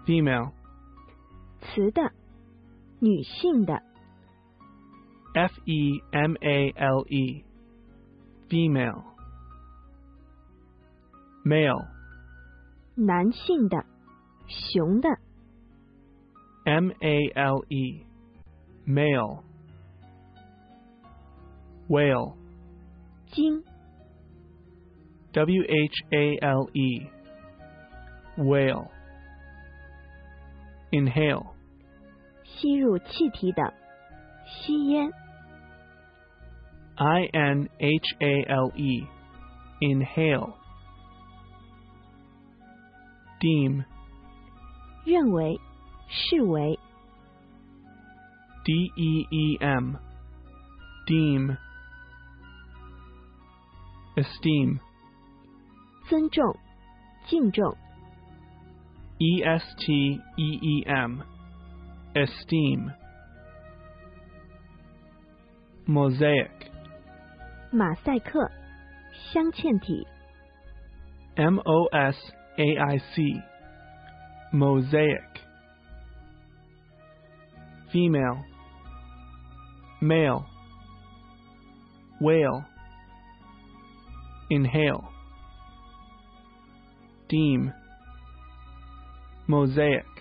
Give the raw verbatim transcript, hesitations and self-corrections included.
female, 雌的，女性的。 F E M A L E, female, male, 男性的，雄的。 M A L E, male, whale, 鲸。 W H A L E, whale, inhale, 吸入气体的，吸烟。 I N H A L E, inhale, deem, 认为，视为。 D E E M, deem, esteem, 尊重，敬重。 E S T E E M, esteem, mosaic, 马赛克，镶嵌体。 M O S A I C, mosaic, female, male, whale, inhale, deem, mosaic.